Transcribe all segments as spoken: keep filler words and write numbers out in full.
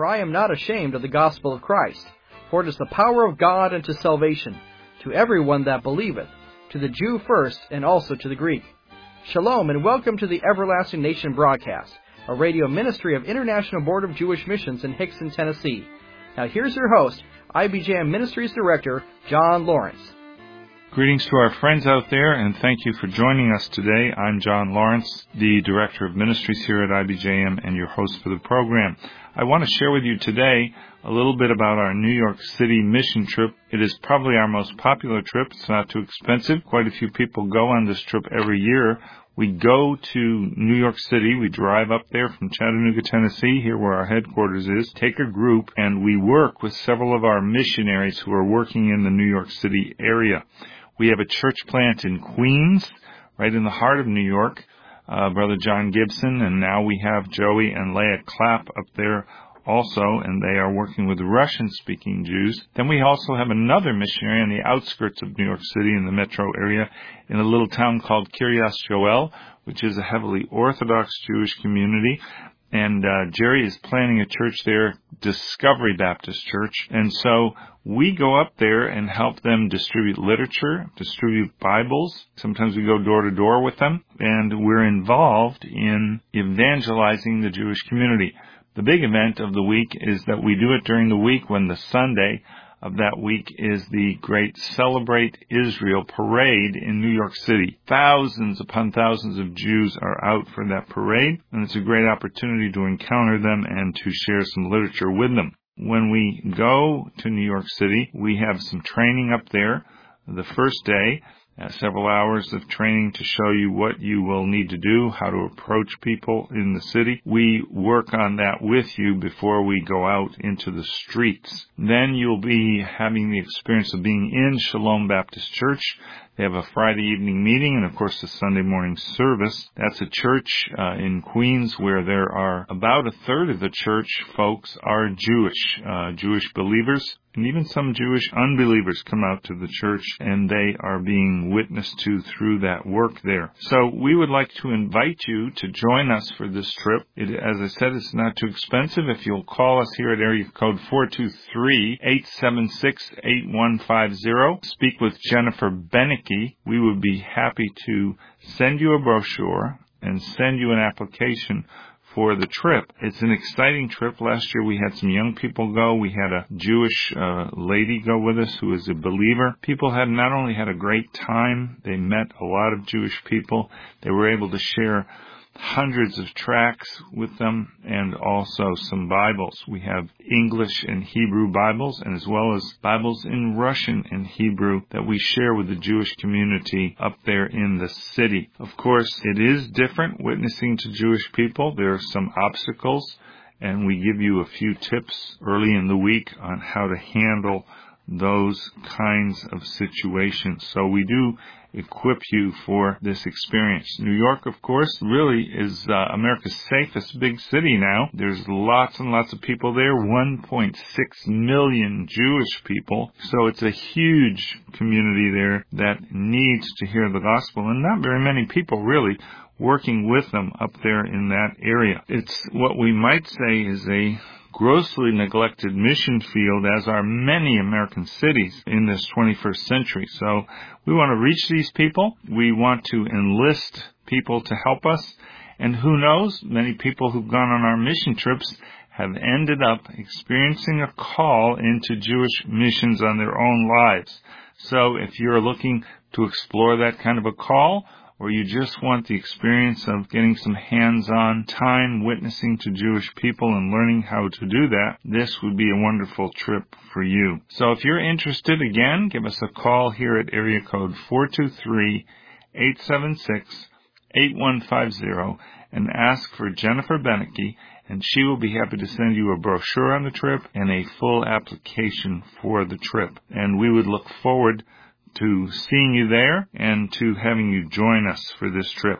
For I am not ashamed of the gospel of Christ, for it is the power of God unto salvation, to everyone that believeth, to the Jew first, and also to the Greek. Shalom, and welcome to the Everlasting Nation broadcast, a radio ministry of International Board of Jewish Missions in Hickson, Tennessee. Now here's your host, I B J M Ministries Director, John Lawrence. Greetings to our friends out there, and thank you for joining us today. I'm John Lawrence, the Director of Ministries here at I B J M and your host for the program. I want to share with you today a little bit about our New York City mission trip. It is probably our most popular trip. It's not too expensive. Quite a few people go on this trip every year. We go to New York City. We drive up there from Chattanooga, Tennessee, here where our headquarters is, take a group, and we work with several of our missionaries who are working in the New York City area. We have a church plant in Queens, right in the heart of New York, uh, Brother John Gibson, and now we have Joey and Leah Clapp up there also, and they are working with Russian-speaking Jews. Then we also have another missionary on the outskirts of New York City in the metro area in a little town called Kiryas Joel, which is a heavily Orthodox Jewish community. And uh, Jerry is planning a church there, Discovery Baptist Church. And so we go up there and help them distribute literature, distribute Bibles. Sometimes we go door to door with them, and we're involved in evangelizing the Jewish community. The big event of the week is that we do it during the week when the Sunday of that week is the great Celebrate Israel parade in New York City. Thousands upon thousands of Jews are out for that parade, and it's a great opportunity to encounter them and to share some literature with them. When we go to New York City, we have some training up there the first day. Uh, several hours of training to show you what you will need to do, how to approach people in the city. We work on that with you before we go out into the streets. Then you'll be having the experience of being in Shalom Baptist Church. They have a Friday evening meeting and, of course, a Sunday morning service. That's a church uh, in Queens where there are about a third of the church folks are Jewish, uh, Jewish believers. And even some Jewish unbelievers come out to the church, and they are being witnessed to through that work there. So we would like to invite you to join us for this trip. It, as I said, it's not too expensive. If you'll call us here at area code four two three, eight seven six, eight one five zero, speak with Jennifer Beneke, we would be happy to send you a brochure and send you an application for the trip. It's an exciting trip. Last year we had some young people go. We had a Jewish uh, lady go with us who is a believer. People had not only had a great time, they met a lot of Jewish people. They were able to share hundreds of tracts with them and also some Bibles. We have English and Hebrew Bibles, and as well as Bibles in Russian and Hebrew that we share with the Jewish community up there in the city. Of course, it is different witnessing to Jewish people. There are some obstacles, and we give you a few tips early in the week on how to handle those kinds of situations. So we do equip you for this experience. New York, of course, really is uh, America's safest big city now. There's lots and lots of people there, one point six million Jewish people. So it's a huge community there that needs to hear the gospel, and not very many people really working with them up there in that area. It's what we might say is a grossly neglected mission field, as are many American cities in this twenty-first century. So we want to reach these people. We want to enlist people to help us. And who knows, many people who've gone on our mission trips have ended up experiencing a call into Jewish missions on their own lives. So if you're looking to explore that kind of a call, or you just want the experience of getting some hands-on time witnessing to Jewish people and learning how to do that, this would be a wonderful trip for you. So if you're interested, again, give us a call here at area code four two three, eight seven six, eight one five zero and ask for Jennifer Beneke, and she will be happy to send you a brochure on the trip and a full application for the trip. And we would look forward to seeing you there and to having you join us for this trip.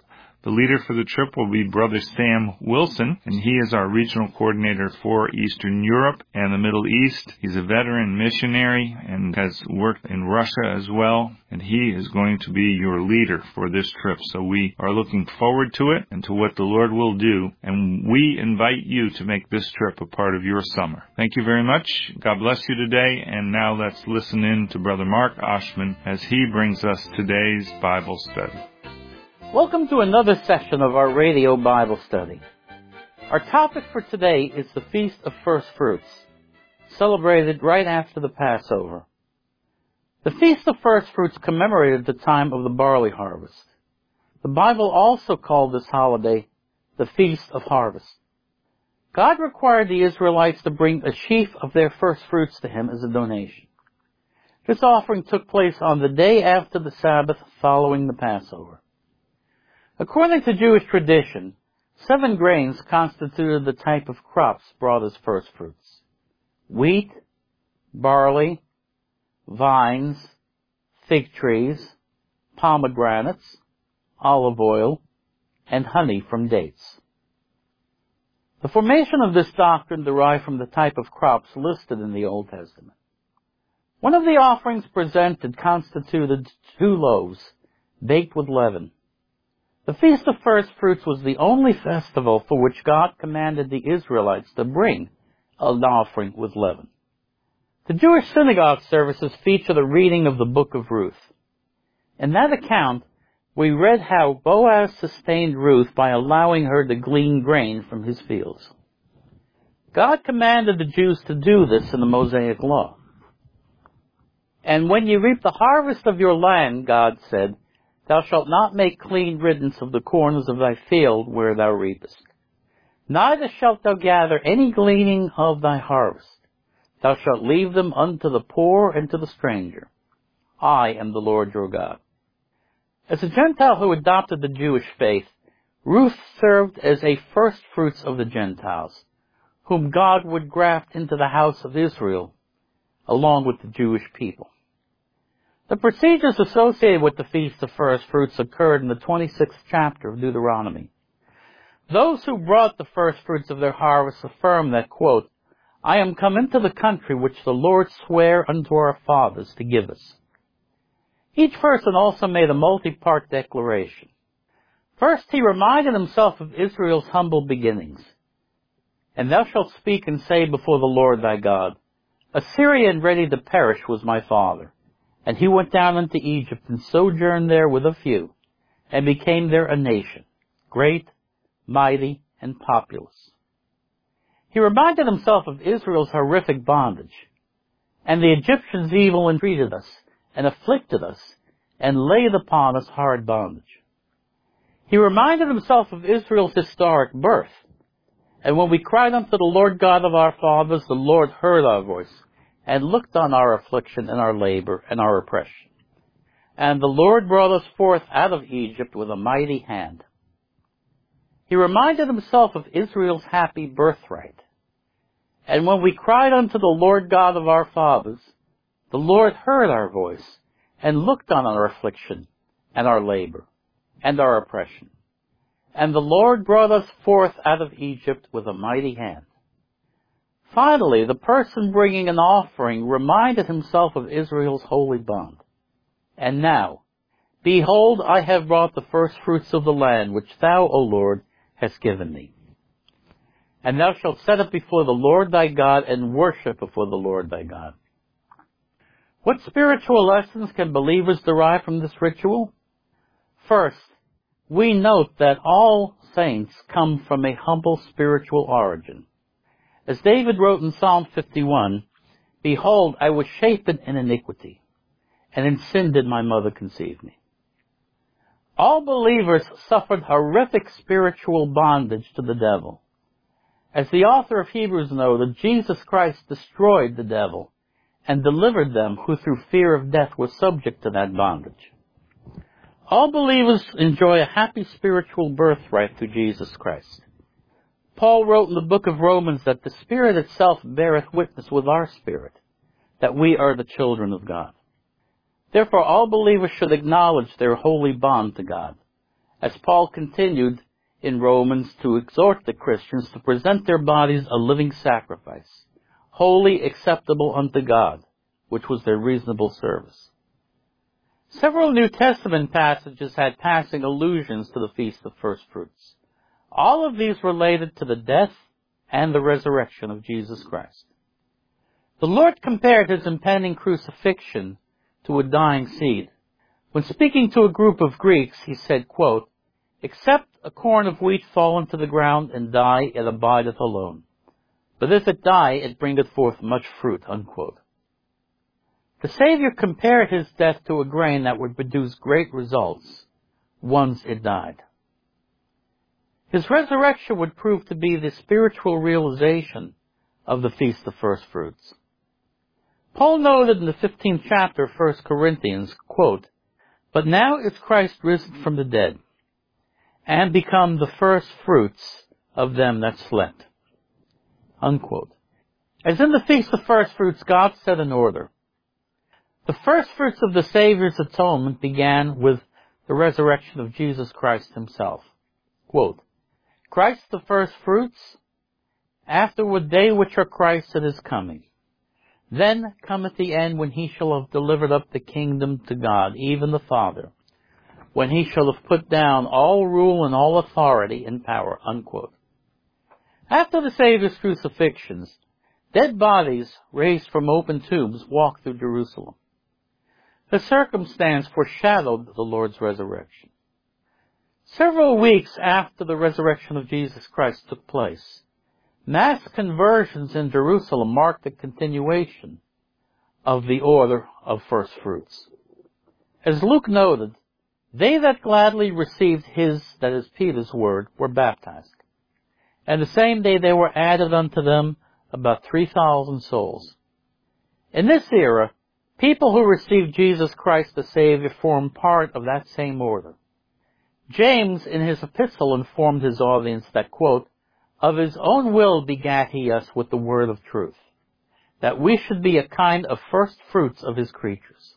The leader for the trip will be Brother Sam Wilson, and he is our regional coordinator for Eastern Europe and the Middle East. He's a veteran missionary and has worked in Russia as well, and he is going to be your leader for this trip. So we are looking forward to it and to what the Lord will do, and we invite you to make this trip a part of your summer. Thank you very much. God bless you today, and now let's listen in to Brother Mark Oshman as he brings us today's Bible study. Welcome to another session of our radio Bible study. Our topic for today is the Feast of First Fruits, celebrated right after the Passover. The Feast of First Fruits commemorated the time of the barley harvest. The Bible also called this holiday the Feast of Harvest. God required the Israelites to bring a sheaf of their first fruits to Him as a donation. This offering took place on the day after the Sabbath following the Passover. According to Jewish tradition, seven grains constituted the type of crops brought as first fruits: wheat, barley, vines, fig trees, pomegranates, olive oil, and honey from dates. The formation of this doctrine derived from the type of crops listed in the Old Testament. One of the offerings presented constituted two loaves, baked with leaven. The Feast of First Fruits was the only festival for which God commanded the Israelites to bring an offering with leaven. The Jewish synagogue services feature the reading of the book of Ruth. In that account, we read how Boaz sustained Ruth by allowing her to glean grain from his fields. God commanded the Jews to do this in the Mosaic Law. And when you reap the harvest of your land, God said, thou shalt not make clean riddance of the corners of thy field where thou reapest. Neither shalt thou gather any gleaning of thy harvest. Thou shalt leave them unto the poor and to the stranger. I am the Lord your God. As a Gentile who adopted the Jewish faith, Ruth served as a first fruits of the Gentiles, whom God would graft into the house of Israel, along with the Jewish people. The procedures associated with the Feast of First Fruits occurred in the twenty-sixth chapter of Deuteronomy. Those who brought the first fruits of their harvest affirmed that, quote, I am come into the country which the Lord sware unto our fathers to give us. Each person also made a multi-part declaration. First, he reminded himself of Israel's humble beginnings. And thou shalt speak and say before the Lord thy God, Assyria and ready to perish was my father. And he went down into Egypt and sojourned there with a few, and became there a nation, great, mighty, and populous. He reminded himself of Israel's horrific bondage, and the Egyptians evil entreated us, and afflicted us, and laid upon us hard bondage. He reminded himself of Israel's historic birth, and when we cried unto the Lord God of our fathers, the Lord heard our voice, and looked on our affliction and our labor and our oppression. And the Lord brought us forth out of Egypt with a mighty hand. He reminded himself of Israel's happy birthright. And when we cried unto the Lord God of our fathers, the Lord heard our voice, and looked on our affliction and our labor and our oppression. And the Lord brought us forth out of Egypt with a mighty hand. Finally, the person bringing an offering reminded himself of Israel's holy bond. And now, behold, I have brought the first fruits of the land, which thou, O Lord, hast given me. And thou shalt set it before the Lord thy God, and worship before the Lord thy God. What spiritual lessons can believers derive from this ritual? First, we note that all saints come from a humble spiritual origin. As David wrote in Psalm fifty-one, Behold, I was shapen in iniquity, and in sin did my mother conceive me. All believers suffered horrific spiritual bondage to the devil. As the author of Hebrews noted, Jesus Christ destroyed the devil and delivered them who through fear of death were subject to that bondage. All believers enjoy a happy spiritual birthright through Jesus Christ. Paul wrote in the book of Romans that the Spirit itself beareth witness with our spirit, that we are the children of God. Therefore, all believers should acknowledge their holy bond to God, as Paul continued in Romans to exhort the Christians to present their bodies a living sacrifice, wholly acceptable unto God, which was their reasonable service. Several New Testament passages had passing allusions to the Feast of First Fruits. All of these related to the death and the resurrection of Jesus Christ. The Lord compared his impending crucifixion to a dying seed. When speaking to a group of Greeks, he said, quote, "Except a corn of wheat fall into the ground and die, it abideth alone. But if it die, it bringeth forth much fruit," unquote. The Savior compared his death to a grain that would produce great results once it died. His resurrection would prove to be the spiritual realization of the Feast of First Fruits. Paul noted in the fifteenth chapter of First Corinthians, quote, "But now is Christ risen from the dead, and become the first fruits of them that slept," unquote. As in the Feast of First Fruits, God set an order. The first fruits of the Savior's atonement began with the resurrection of Jesus Christ himself. Quote, "Christ the first fruits, afterward they which are Christ at his coming. Then cometh the end, when he shall have delivered up the kingdom to God, even the Father, when he shall have put down all rule and all authority and power," unquote. After the Savior's crucifixions, dead bodies raised from open tombs walked through Jerusalem. The circumstance foreshadowed the Lord's resurrection. Several weeks after the resurrection of Jesus Christ took place, mass conversions in Jerusalem marked the continuation of the order of first fruits. As Luke noted, they that gladly received his, that is Peter's word, were baptized. And the same day there were added unto them about three thousand souls. In this era, people who received Jesus Christ the Savior formed part of that same order. James, in his epistle, informed his audience that, quote, "Of his own will begat he us with the word of truth, that we should be a kind of first fruits of his creatures."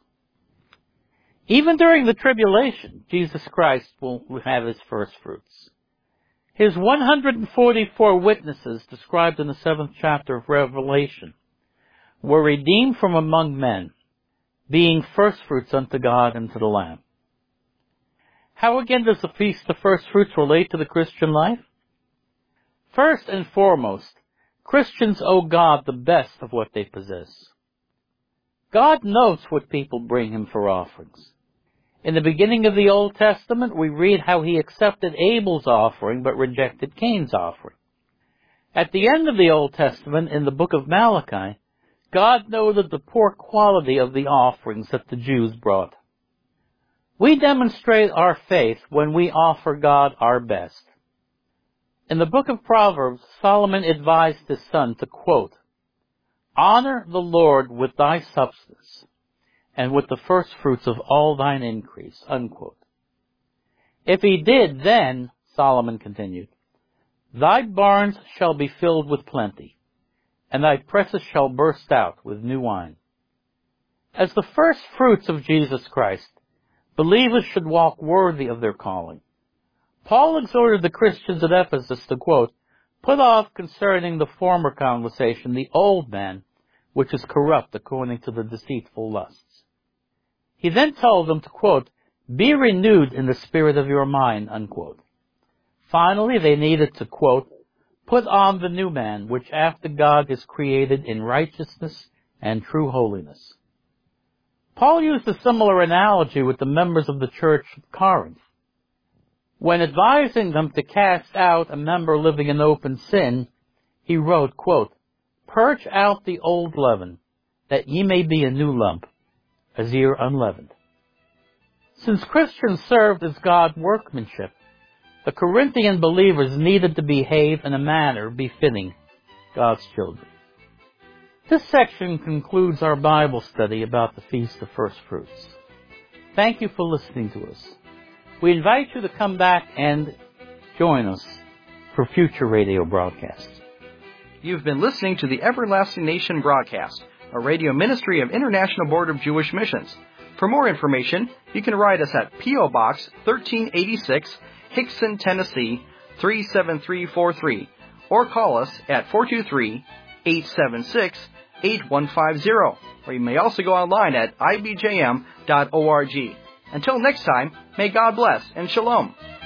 Even during the tribulation, Jesus Christ will have his first fruits. His one hundred forty-four witnesses, described in the seventh chapter of Revelation, were redeemed from among men, being first fruits unto God and to the Lamb. How again does the Feast of First Fruits relate to the Christian life? First and foremost, Christians owe God the best of what they possess. God knows what people bring him for offerings. In the beginning of the Old Testament, we read how he accepted Abel's offering but rejected Cain's offering. At the end of the Old Testament, in the book of Malachi, God noted the poor quality of the offerings that the Jews brought. We demonstrate our faith when we offer God our best. In the book of Proverbs, Solomon advised his son to, quote, "Honor the Lord with thy substance, and with the first fruits of all thine increase," unquote. If he did, then, Solomon continued, "thy barns shall be filled with plenty, and thy presses shall burst out with new wine." As the first fruits of Jesus Christ, believers should walk worthy of their calling. Paul exhorted the Christians at Ephesus to, quote, "Put off concerning the former conversation the old man, which is corrupt according to the deceitful lusts." He then told them to, quote, "Be renewed in the spirit of your mind," unquote. Finally, they needed to, quote, "Put on the new man, which after God is created in righteousness and true holiness." Paul used a similar analogy with the members of the church of Corinth. When advising them to cast out a member living in open sin, he wrote, quote, "Purge out the old leaven, that ye may be a new lump, as ye are unleavened." Since Christians served as God's workmanship, the Corinthian believers needed to behave in a manner befitting God's children. This section concludes our Bible study about the Feast of First Fruits. Thank you for listening to us. We invite you to come back and join us for future radio broadcasts. You've been listening to the Everlasting Nation broadcast, a radio ministry of International Board of Jewish Missions. For more information, you can write us at P O Box thirteen eighty-six, Hickson, Tennessee, three seven three four three, or call us at four two three, eight seven six, eight one five zero, or you may also go online at I B J M dot org. Until next time, may God bless and shalom.